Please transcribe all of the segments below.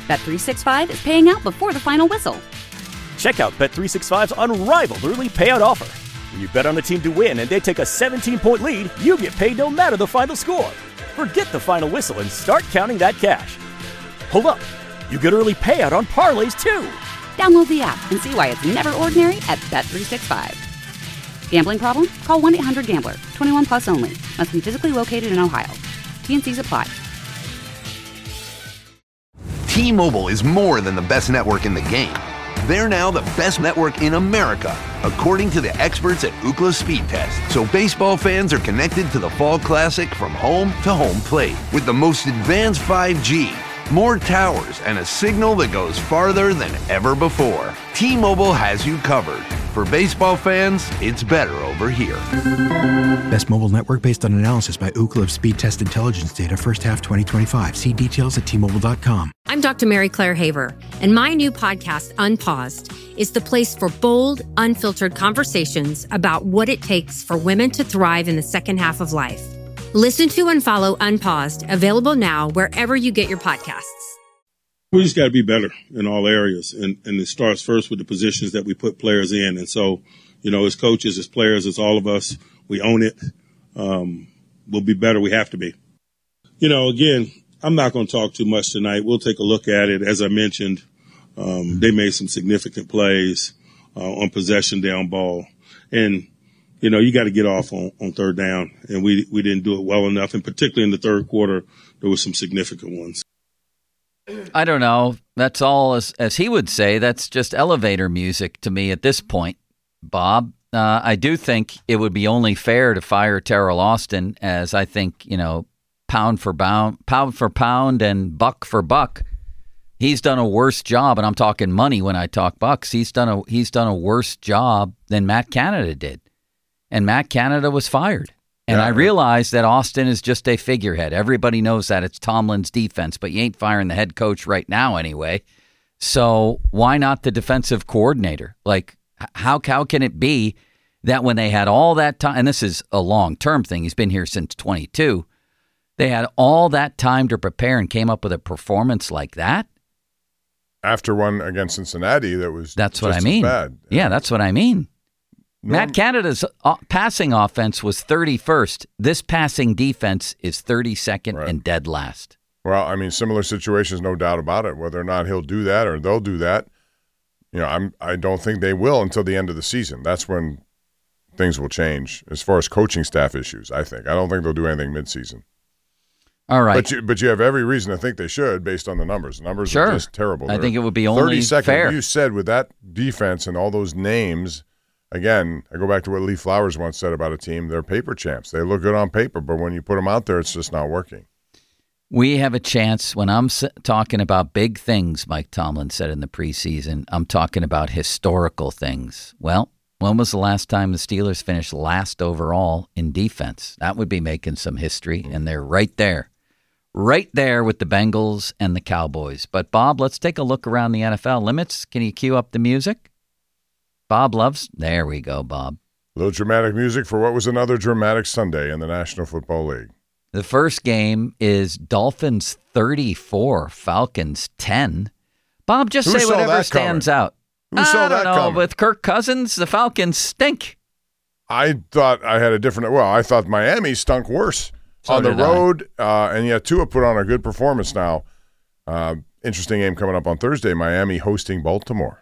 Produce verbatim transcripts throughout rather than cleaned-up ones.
Bet three sixty-five is paying out before the final whistle. Check out Bet three sixty-five's unrivaled early payout offer. When you bet on a team to win and they take a seventeen-point lead, you get paid no matter the final score. Forget the final whistle and start counting that cash. Hold up. You get early payout on parlays, too. Download the app and see why it's never ordinary at Bet three sixty-five. Gambling problem? Call one eight hundred gambler. twenty-one plus only. Must be physically located in Ohio. T N Cs apply. T-Mobile is more than the best network in the game. They're now the best network in America, according to the experts at Ookla Speed Test. So baseball fans are connected to the Fall Classic from home to home plate with the most advanced five G, more towers, and a signal that goes farther than ever before. T-Mobile has you covered. For baseball fans, it's better over here. Best mobile network based on analysis by Ookla of Speed Test Intelligence data first half twenty twenty-five. See details at T Mobile dot com. I'm Doctor Mary Claire Haver, and my new podcast, Unpaused, is the place for bold, unfiltered conversations about what it takes for women to thrive in the second half of life. Listen to and follow Unpaused, available now wherever you get your podcasts. We just got to be better in all areas, and, and it starts first with the positions that we put players in. And so, you know, as coaches, as players, as all of us, we own it. Um, we'll be better. We have to be. You know, again, I'm not going to talk too much tonight. We'll take a look at it. As I mentioned, um, they made some significant plays uh, on possession down ball. And, you know, you got to get off on, on third down, and we we didn't do it well enough. And particularly in the third quarter, there were some significant ones. I don't know. That's all, as as he would say, that's just elevator music to me at this point, Bob. Uh, I do think it would be only fair to fire Teryl Austin, as I think, you know, pound for pound, pound for pound and buck for buck. He's done a worse job, and I'm talking money when I talk bucks. He's done a he's done a worse job than Matt Canada did. And Matt Canada was fired. And yeah. I realize that Austin is just a figurehead. Everybody knows that it's Tomlin's defense, but you ain't firing the head coach right now anyway. So why not the defensive coordinator? Like, how how can it be that when they had all that time, and this is a long-term thing, he's been here since twenty-two, they had all that time to prepare and came up with a performance like that? After one against Cincinnati, that was That's what I just mean. as bad. Yeah, that's what I mean. Norm- Matt Canada's uh, passing offense was thirty-first. This passing defense is thirty-second Right. and dead last. Well, I mean, similar situations, no doubt about it. Whether or not he'll do that or they'll do that, you know, I'm I don't think they will until the end of the season. That's when things will change as far as coaching staff issues. I think I don't think they'll do anything midseason. All right, but you, but you have every reason to think they should, based on the numbers. The numbers sure. are just terrible. I They're think it would be only thirty second. fair. You said with that defense and all those names. Again, I go back to what Lee Flowers once said about a team. They're paper champs. They look good on paper, but when you put them out there, it's just not working. We have a chance. When I'm talking about big things, Mike Tomlin said in the preseason, I'm talking about historical things. Well, when was the last time the Steelers finished last overall in defense? That would be making some history, and they're right there. Right there with the Bengals and the Cowboys. But, Bob, let's take a look around the N F L. Limits, can you cue up the music? Bob loves, there we go, Bob. A little dramatic music for what was another dramatic Sunday in the National Football League. The first game is Dolphins thirty-four, Falcons ten. Bob, just Who say saw whatever that stands coming? out. Who I saw don't that know. coming? With Kirk Cousins, the Falcons stink. I thought I had a different – well, I thought Miami stunk worse So on the did I. road, uh, and yet Tua put on a good performance now. Uh, interesting game coming up on Thursday, Miami hosting Baltimore.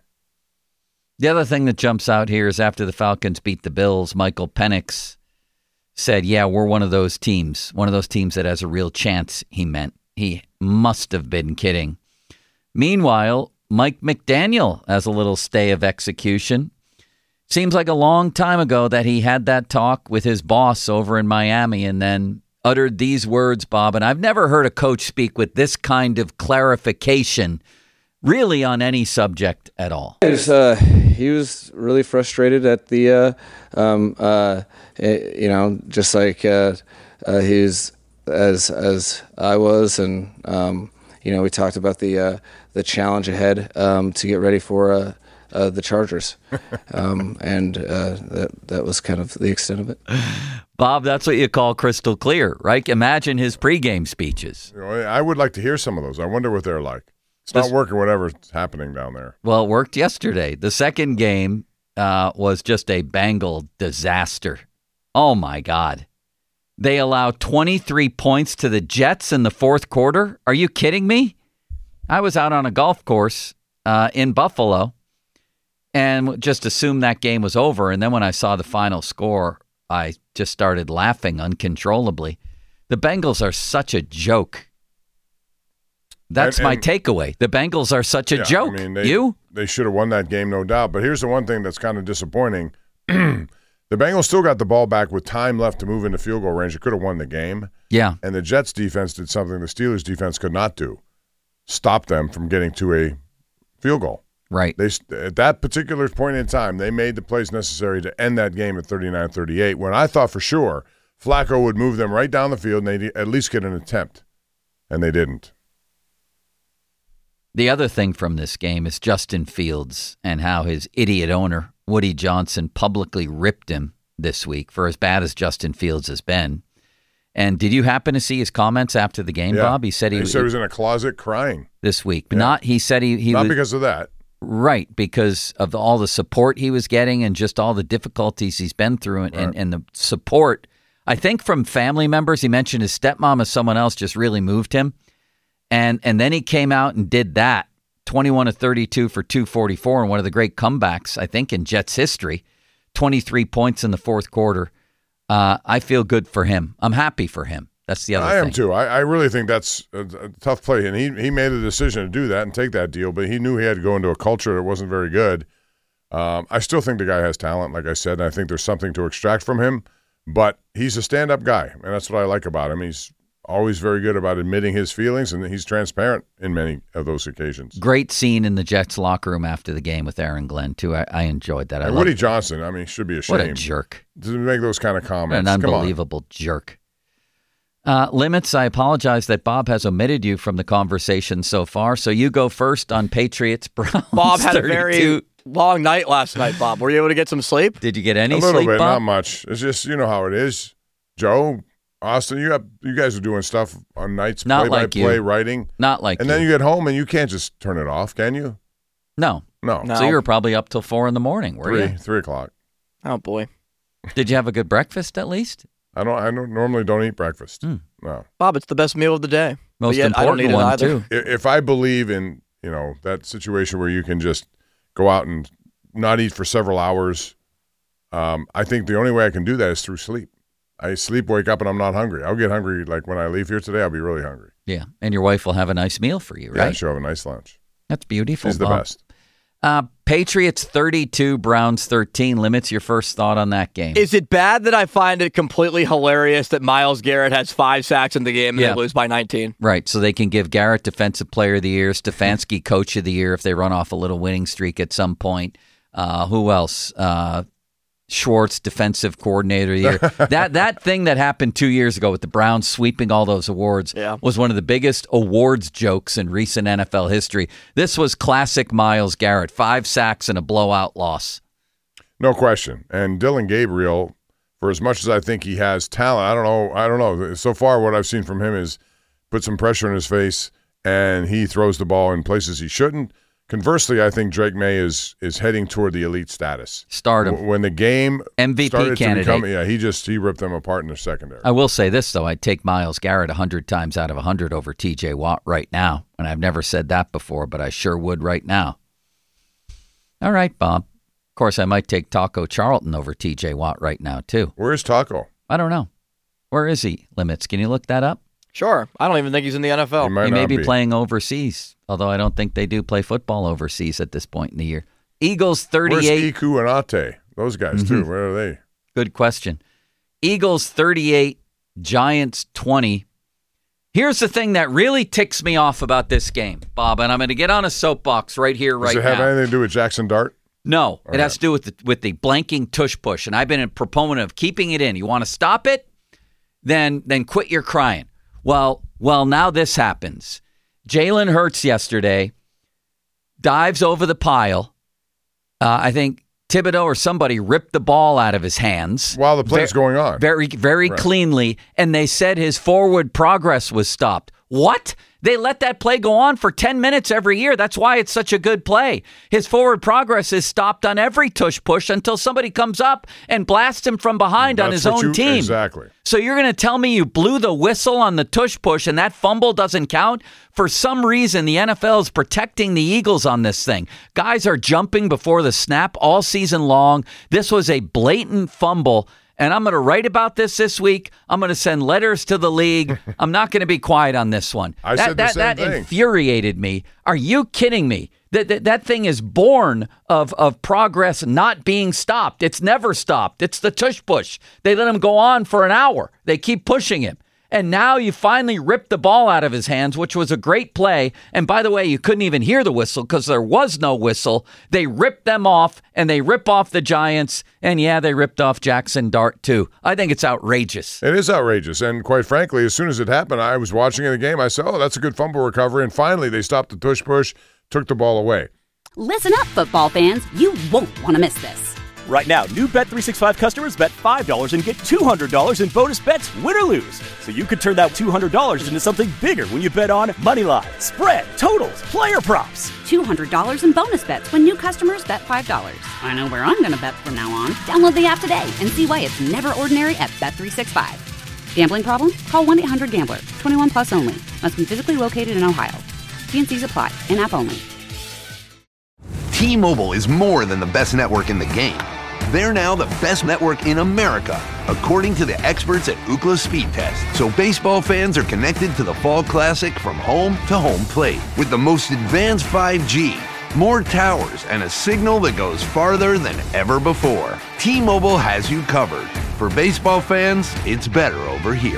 The other thing that jumps out here is after the Falcons beat the Bills, Michael Penix said, yeah, we're one of those teams, one of those teams that has a real chance, he meant. He must have been kidding. Meanwhile, Mike McDaniel has a little stay of execution. Seems like a long time ago that he had that talk with his boss over in Miami and then uttered these words, Bob, and I've never heard a coach speak with this kind of clarification really on any subject at all. He was, uh, he was really frustrated at the, uh, um, uh, you know, just like uh, uh, he was as as I was, and um, you know, we talked about the uh, the challenge ahead um, to get ready for uh, uh, the Chargers, um, and uh, that that was kind of the extent of it. Bob, that's what you call crystal clear, right? Imagine his pregame speeches. You know, I would like to hear some of those. I wonder what they're like. It's not working, whatever's happening down there. Well, it worked yesterday. The second game uh, was just a Bengal disaster. Oh, my God. They allow twenty-three points to the Jets in the fourth quarter. Are you kidding me? I was out on a golf course uh, in Buffalo and just assumed that game was over. And then when I saw the final score, I just started laughing uncontrollably. The Bengals are such a joke. That's and, and, my takeaway. The Bengals are such a yeah, joke. I mean, they, you? They should have won that game, no doubt. But here's the one thing that's kind of disappointing. The Bengals still got the ball back with time left to move into field goal range. They could have won the game. Yeah. And the Jets defense did something the Steelers defense could not do. Stop them from getting to a field goal. Right. They At that particular point in time, they made the plays necessary to end that game at thirty-nine thirty-eight, when I thought for sure Flacco would move them right down the field and they'd at least get an attempt. And they didn't. The other thing from this game is Justin Fields and how his idiot owner, Woody Johnson, publicly ripped him this week for as bad as Justin Fields has been. And did you happen to see his comments after the game, yeah. Bob? He said he, he said he was in a closet crying this week. But yeah. not he said he, he not was, because of that. Right, because of the, all the support he was getting and just all the difficulties he's been through and, right. and, and the support, I think, from family members. He mentioned his stepmom as someone else just really moved him. And and then he came out and did that, twenty-one of thirty-two for two forty-four, and one of the great comebacks, I think, in Jets history, twenty-three points in the fourth quarter. Uh, I feel good for him. I'm happy for him. That's the other I thing. am too. I, I really think that's a, a tough play. And he, he made a decision to do that and take that deal, but he knew he had to go into a culture that wasn't very good. Um, I still think the guy has talent, like I said, and I think there's something to extract from him. But he's a stand-up guy, and that's what I like about him. He's always very good about admitting his feelings, and he's transparent in many of those occasions. Great scene in the Jets locker room after the game with Aaron Glenn, too. I, I enjoyed that. I and Woody Johnson, I mean, should be ashamed. What a jerk. To make those kind of comments. An unbelievable jerk. Uh, Limits, I apologize that Bob has omitted you from the conversation so far, so you go first on Patriots Browns. Bob had thirty-two. a very long night last night, Bob. Were you able to get some sleep? Did you get any sleep, A little sleep, bit, Bob? not much. It's just, you know how it is. Joe, Austin, you have you guys are doing stuff on nights, Not play like by play, you. writing. Not like And you. then you get home and you can't just turn it off, can you? No. No. No. So you were probably up till four in the morning, were Three, you? three o'clock. Oh, boy. Did you have a good breakfast at least? I don't. I don't, normally don't eat breakfast. Hmm. No. Bob, it's the best meal of the day. Most but yet, I don't important eat it one, either. too. If, if I believe in, you know, that situation where you can just go out and not eat for several hours, um, I think the only way I can do that is through sleep. I sleep, wake up, and I'm not hungry. I'll get hungry, like when I leave here today, I'll be really hungry. Yeah, and your wife will have a nice meal for you, right? Yeah, she'll have a nice lunch. That's beautiful, She's the Bob. best. Uh, Patriots thirty-two, Browns thirteen. Limits, your first thought on that game. Is it bad that I find it completely hilarious that Myles Garrett has five sacks in the game and Yeah. they lose by nineteen? Right, so they can give Garrett Defensive Player of the Year, Stefanski Coach of the Year if they run off a little winning streak at some point. Uh, who else? Uh, Schwartz, Defensive Coordinator of the Year. that that thing that happened two years ago with the Browns sweeping all those awards Yeah. was one of the biggest awards jokes in recent N F L history. This was classic Myles Garrett, five sacks and a blowout loss. No question. And Dylan Gabriel, for as much as I think he has talent, I don't know. I don't know. So far, what I've seen from him is put some pressure in his face, and he throws the ball in places he shouldn't. Conversely, I think Drake May is is heading toward the elite status. Stardom. W- When the game M V P started candidate. to become, yeah, he just he ripped them apart in the secondary. I will say this, though. I'd take Myles Garrett one hundred times out of one hundred over T J Watt right now. And I've never said that before, but I sure would right now. All right, Bob. Of course, I might take Taco Charlton over T J Watt right now, too. Where's Taco? I don't know. Where is he, Limits? Can you look that up? Sure. I don't even think he's in the N F L. He might He may not be be. playing overseas, although I don't think they do play football overseas at this point in the year. Eagles thirty-eight. Where's Iku and Ate? Those guys, Mm-hmm. too. Where are they? Good question. Eagles thirty-eight, Giants twenty. Here's the thing that really ticks me off about this game, Bob, and I'm going to get on a soapbox right here, right Does it have now. anything to do with Jackson Dart? No, it Okay. has to do with the, with the blanking tush push, and I've been a proponent of keeping it in. You want to stop it? Then then quit your crying. Well, well, now this happens. Jalen Hurts yesterday dives over the pile. Uh, I think Thibodeau or somebody ripped the ball out of his hands While the play's Ve- going on. very, very Right. cleanly, and they said his forward progress was stopped. What? They let that play go on for ten minutes every year. That's why it's such a good play. His forward progress is stopped on every tush push until somebody comes up and blasts him from behind That's on his what own you, team. Exactly. So you're going to tell me you blew the whistle on the tush push and that fumble doesn't count? For some reason, the N F L is protecting the Eagles on this thing. Guys are jumping before the snap all season long. This was a blatant fumble. And I'm going to write about this this week. I'm going to send letters to the league. I'm not going to be quiet on this one. I that, said the that, same that thing. infuriated me. Are you kidding me? That, that that thing is born of, of progress not being stopped. It's never stopped. It's the tush push. They let him go on for an hour. They keep pushing him. And now you finally ripped the ball out of his hands, which was a great play. And by the way, you couldn't even hear the whistle because there was no whistle. They ripped them off, and they rip off the Giants. And yeah, they ripped off Jackson Dart, too. I think it's outrageous. It is outrageous. And quite frankly, as soon as it happened, I was watching the game. I said, oh, that's a good fumble recovery. And finally, they stopped the tush push, took the ball away. Listen up, football fans. You won't want to miss this. Right now, new Bet three sixty-five customers bet five dollars and get two hundred dollars in bonus bets, win or lose. So you could turn that two hundred dollars into something bigger when you bet on money line, spread, totals, player props. two hundred dollars in bonus bets when new customers bet five dollars. I know where I'm going to bet from now on. Download the app today and see why it's never ordinary at Bet three sixty-five. Gambling problem? Call one eight hundred gambler. twenty-one plus only. Must be physically located in Ohio. T N Cs apply. In-app only. T-Mobile is more than the best network in the game. They're now the best network in America, according to the experts at Ookla Speed Test. So baseball fans are connected to the Fall Classic from home to home plate with the most advanced five G, more towers, and a signal that goes farther than ever before. T-Mobile has you covered. For baseball fans, it's better over here.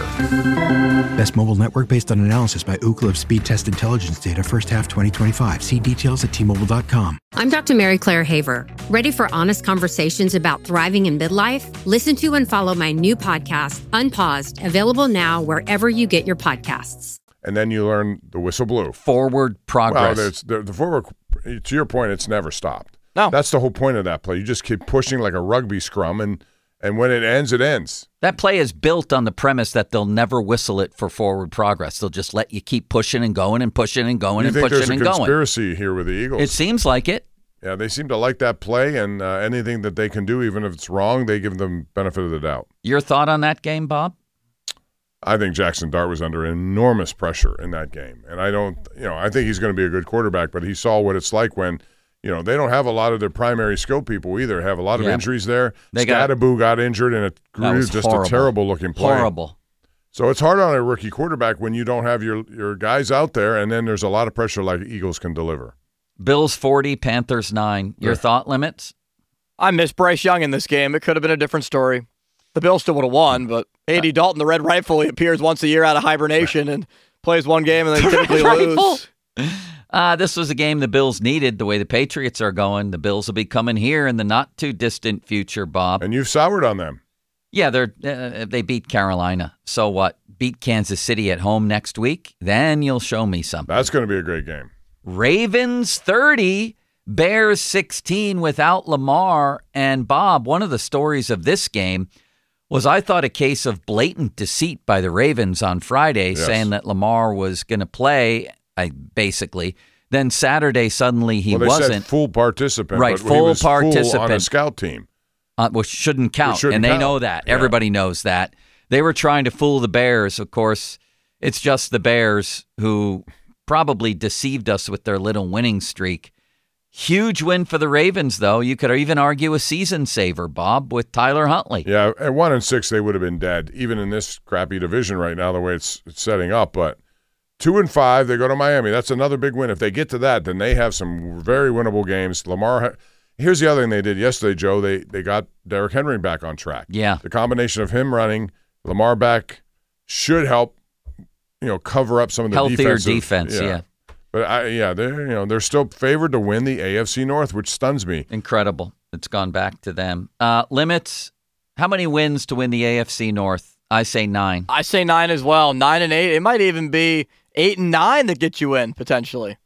Best mobile network based on analysis by Ookla of Speed Test Intelligence data first half twenty twenty-five. See details at T Mobile dot com. I'm Doctor Mary Claire Haver. Ready for honest conversations about thriving in midlife? Listen to and follow my new podcast, Unpaused, available now wherever you get your podcasts. And then you learn the whistle blew. Forward progress. Well, the, the forward, to your point, it's never stopped. No. That's the whole point of that play. You just keep pushing like a rugby scrum, and And when it ends, it ends. That play is built on the premise that they'll never whistle it for forward progress. They'll just let you keep pushing and going and pushing and going you and think pushing there's a and going. conspiracy here with the Eagles? It seems like it. Yeah, they seem to like that play, and uh, anything that they can do, even if it's wrong, they give them benefit of the doubt. Your thought on that game, Bob? I think Jackson Dart was under enormous pressure in that game. And I don't, you know, I think he's going to be a good quarterback, but he saw what it's like when, you know, they don't have a lot of their primary skill people either. Have a lot of Yeah. injuries there. They got- Scattaboo got injured, and it That grew was just horrible. a terrible-looking play. Horrible. So it's hard on a rookie quarterback when you don't have your, your guys out there, and then there's a lot of pressure like Eagles can deliver. Bills forty, Panthers nine. Your Yeah. thought limits? I miss Bryce Young in this game. It could have been a different story. The Bills still would have won, but Andy Dalton, the Red Rifle, he appears once a year out of hibernation and plays one game and they typically lose. Uh, this was a game the Bills needed. The way the Patriots are going, the Bills will be coming here in the not too distant future, Bob. And you've soured on them. Yeah, they're uh, they beat Carolina. So what? Beat Kansas City at home next week? Then you'll show me something. That's going to be a great game. Ravens thirty, Bears sixteen without Lamar. And Bob, one of the stories of this game was I thought a case of blatant deceit by the Ravens on Friday, Yes. saying that Lamar was going to play, I basically. Then Saturday, suddenly he well, they wasn't. said full participant, Right, but he full was full on a participant. scout team. Uh, which shouldn't count, Which shouldn't and they count. know that. Yeah. Everybody knows that. They were trying to fool the Bears. Of course, it's just the Bears who probably deceived us with their little winning streak. Huge win for the Ravens, though. You could even argue a season saver, Bob, with Tyler Huntley. Yeah, at one and six, they would have been dead, even in this crappy division right now, the way it's, it's setting up. But two and five, they go to Miami. That's another big win. If they get to that, then they have some very winnable games. Lamar. Ha- Here's the other thing they did yesterday, Joe. They they got Derrick Henry back on track. Yeah. The combination of him running, Lamar back, should help, you know, cover up some of the Healthier defensive- defense, yeah. But I, yeah, they're you know they're still favored to win the A F C North, which stuns me. Incredible. It's gone back to them. Uh, limits, how many wins to win the A F C North? I say nine. I say nine as well. Nine and eight. It might even be eight and nine that get you in, potentially.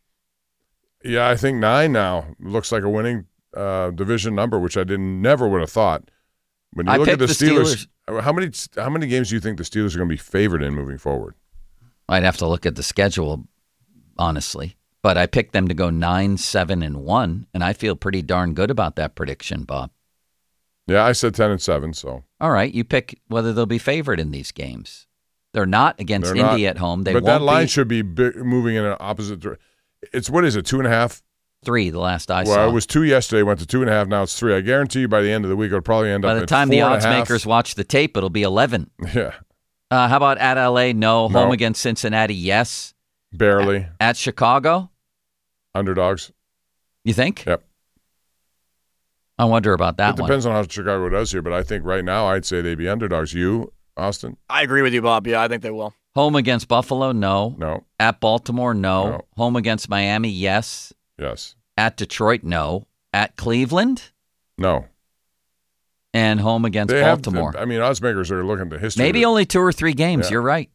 Yeah, I think nine now looks like a winning uh, division number, which I didn't never would have thought. When you I look at picked the the Steelers, how many how many games do you think the Steelers are going to be favored in moving forward? I'd have to look at the schedule, honestly. But I picked them to go nine, seven, and one, and I feel pretty darn good about that prediction, Bob. Yeah, I said ten and seven. So all right, you pick whether they'll be favored in these games. They're not against They're Indy not, at home. They but won't that line be. should be big, moving in an opposite direction. It's what is it? Two and a half. Three, the last I well, saw. Well, it was two yesterday, went to two and a half, now it's three. I guarantee you by the end of the week, it'll probably end by up the at time four the and a odds half. makers watch the tape, it'll be eleven. Yeah. Uh, how about at L A? No. No. Home against Cincinnati? Yes. Barely. At, at Chicago? Underdogs. You think? Yep. I wonder about that It one. depends on how Chicago does here, but I think right now I'd say they'd be underdogs. You, Austin? I agree with you, Bob. Yeah, I think they will. Home against Buffalo? No. No. At Baltimore? No. No. Home against Miami? Yes. Yes. At Detroit? No. At Cleveland? No. And home against They Baltimore? Have, I mean, odds makers are looking to history. Maybe to, only two or three games. Yeah. You're right.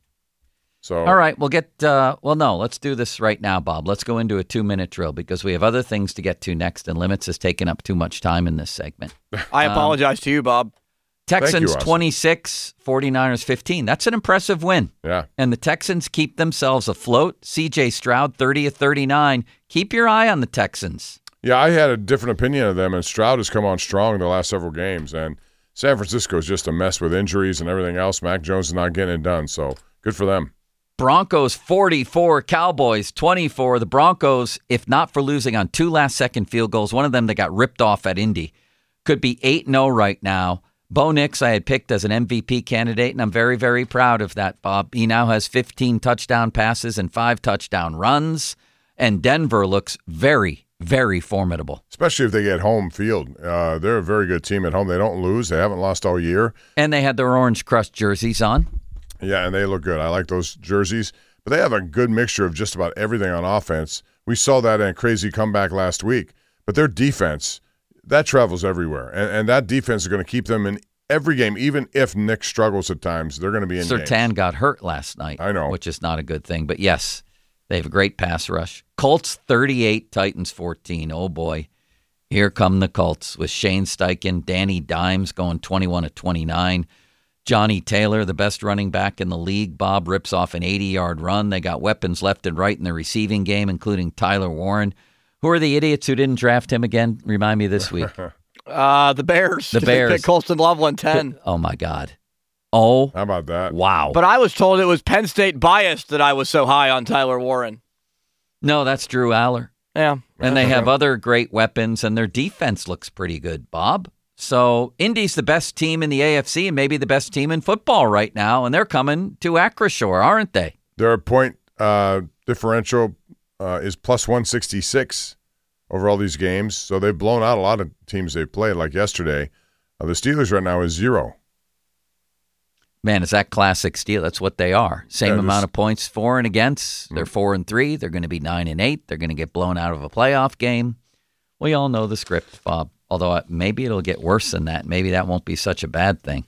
So all right, we'll get, uh, well, no, let's do this right now, Bob. Let's go into a two-minute drill because we have other things to get to next, and Limits has taken up too much time in this segment. I apologize um, to you, Bob. Texans you, twenty-six, 49ers fifteen. That's an impressive win. Yeah. And the Texans keep themselves afloat. C J Stroud, thirty of thirty-nine. Keep your eye on the Texans. Yeah, I had a different opinion of them, and Stroud has come on strong the last several games, and San Francisco is just a mess with injuries and everything else. Mac Jones is not getting it done, so good for them. Broncos forty-four, Cowboys twenty-four. The Broncos, if not for losing on two last-second field goals, one of them that got ripped off at Indy, could be eight and oh right now. Bo Nix I had picked as an M V P candidate, and I'm very, very proud of that, Bob. He now has fifteen touchdown passes and five touchdown runs, and Denver looks very, very formidable. Especially if they get home field. Uh, they're a very good team at home. They don't lose. They haven't lost all year. And they had their orange crust jerseys on. Yeah, and they look good. I like those jerseys. But they have a good mixture of just about everything on offense. We saw that in a crazy comeback last week. But their defense, that travels everywhere. And, and that defense is going to keep them in every game. Even if Nick struggles at times, they're going to be in Surtain games. got hurt last night. I know. Which is not a good thing. But, yes, they have a great pass rush. Colts thirty-eight, Titans fourteen. Oh, boy. Here come the Colts with Shane Steichen, Danny Dimes going twenty-one of twenty-nine. Johnny Taylor, the best running back in the league. Bob rips off an eighty-yard run. They got weapons left and right in the receiving game, including Tyler Warren. Who are the idiots who didn't draft him again? Remind me this week. uh, the Bears. The Bears. They picked Colston Loveland ten. Oh, my God. Oh. How about that? Wow. But I was told it was Penn State biased that I was so high on Tyler Warren. No, that's Drew Aller. Yeah. And they have other great weapons, and their defense looks pretty good, Bob. So Indy's the best team in the A F C and maybe the best team in football right now, and they're coming to Acrisure, aren't they? Their point uh, differential uh, is plus one sixty-six over all these games. So they've blown out a lot of teams they've played, like yesterday. Uh, the Steelers right now is zero. Man, is that classic Steel? That's what they are. Same Yeah, amount this- of points for and against. They're four and three. They're going to be nine and eight. They're going to get blown out of a playoff game. We all know the script, Bob. Although maybe it'll get worse than that. Maybe that won't be such a bad thing.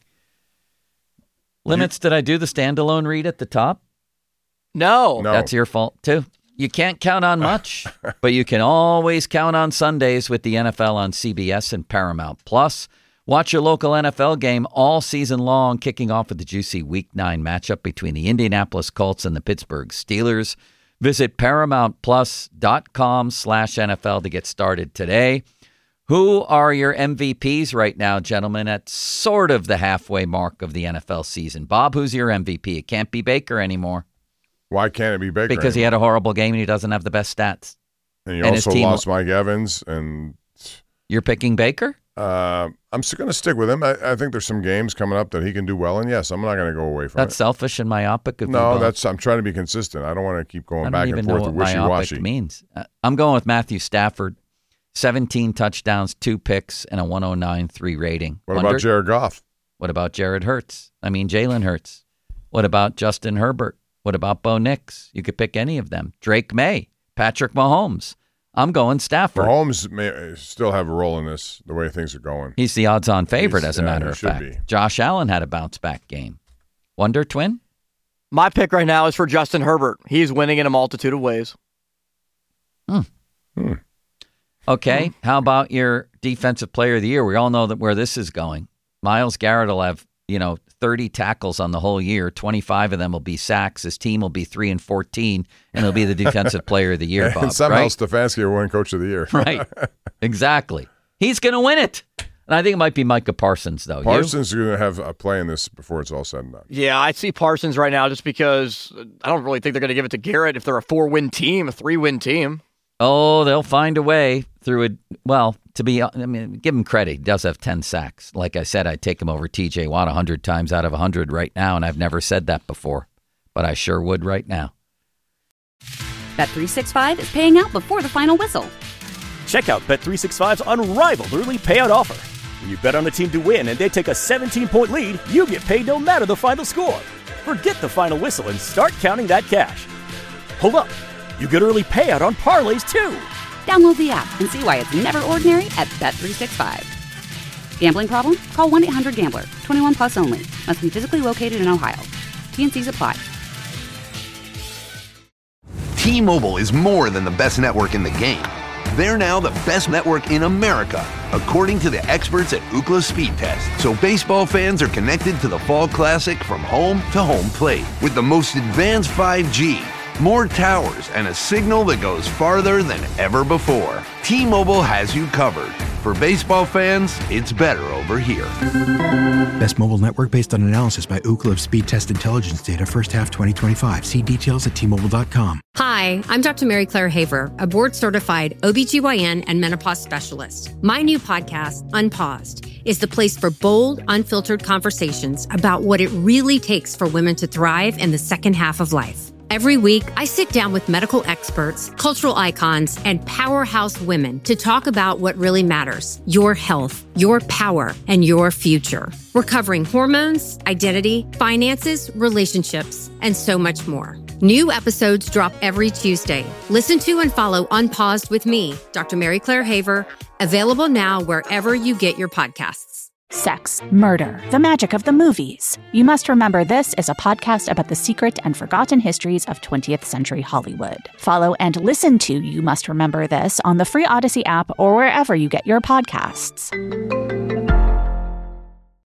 Limits, did I do the standalone read at the top? No. No. That's your fault, too. You can't count on much, but you can always count on Sundays with the N F L on C B S and Paramount Plus. Watch your local N F L game all season long, kicking off with the juicy Week nine matchup between the Indianapolis Colts and the Pittsburgh Steelers. Visit ParamountPlus.com slash NFL to get started today. Who are your M V Ps right now, gentlemen, at sort of the halfway mark of the N F L season? Bob, who's your M V P? It can't be Baker anymore. Why can't it be Baker? Because he anymore? had a horrible game and he doesn't have the best stats. And you and his also team- lost Mike Evans. And You're picking Baker? uh, I'm still going to stick with him. I, I think there's some games coming up that he can do well. And, yes, I'm not going to go away from That's it. selfish and myopic of you, No, Bob. that's I'm trying to be consistent. I don't want to keep going I don't back even and know forth what with wishy-washy. myopic means. Uh, I'm going with Matthew Stafford. seventeen touchdowns, two picks, and a one oh nine point three rating. What Wonder- about Jared Goff? What about Jared Hurts? I mean, Jalen Hurts. What about Justin Herbert? What about Bo Nix? You could pick any of them. Drake May, Patrick Mahomes. I'm going Stafford. Mahomes may still have a role in this, the way things are going. He's the odds-on favorite, He's- as a yeah, matter he of should fact. be. Josh Allen had a bounce-back game. Wonder Twin? My pick right now is for Justin Herbert. He's winning in a multitude of ways. Hmm. Hmm. Okay, how about your defensive player of the year? We all know that where this is going. Myles Garrett will have, you know, thirty tackles on the whole year. twenty-five of them will be sacks. His team will be three and fourteen, and he'll be the defensive player of the year, Bob. And somehow right? Stefanski will win coach of the year. Right. Exactly. He's going to win it. And I think it might be Micah Parsons, though. Parsons is going to have a play in this before it's all said and done. Yeah, I see Parsons right now just because I don't really think they're going to give it to Garrett if they're a four-win team, a three-win team. Oh, they'll find a way through it. Well, to be, I mean, give him credit. He does have ten sacks. Like I said, I'd take him over T J Watt one hundred times out of one hundred right now, and I've never said that before. But I sure would right now. Bet three sixty-five is paying out before the final whistle. Check out Bet three sixty-five's unrivaled early payout offer. When you bet on a team to win and they take a seventeen-point lead, you get paid no matter the final score. Forget the final whistle and start counting that cash. Hold up. You get early payout on parlays, too. Download the app and see why it's never ordinary at Bet three sixty-five. Gambling problem? Call one eight hundred gambler. twenty-one plus only. Must be physically located in Ohio. T N Cs apply. T-Mobile is more than the best network in the game. They're now the best network in America, according to the experts at Ookla Speed Test. So baseball fans are connected to the Fall Classic from home to home plate with the most advanced five G, more towers, and a signal that goes farther than ever before. T-Mobile has you covered. For baseball fans, it's better over here. Best mobile network based on analysis by Ookla of Speed Test Intelligence data first half twenty twenty-five. See details at T Mobile dot com. Hi, I'm Doctor Mary Claire Haver, a board-certified O B G Y N and menopause specialist. My new podcast, Unpaused, is the place for bold, unfiltered conversations about what it really takes for women to thrive in the second half of life. Every week, I sit down with medical experts, cultural icons, and powerhouse women to talk about what really matters: your health, your power, and your future. We're covering hormones, identity, finances, relationships, and so much more. New episodes drop every Tuesday. Listen to and follow Unpaused with me, Doctor Mary Claire Haver, available now wherever you get your podcasts. Sex, murder, the magic of the movies. You Must Remember This is a podcast about the secret and forgotten histories of twentieth century Hollywood. Follow and listen to You Must Remember This on the free Odyssey app or wherever you get your podcasts.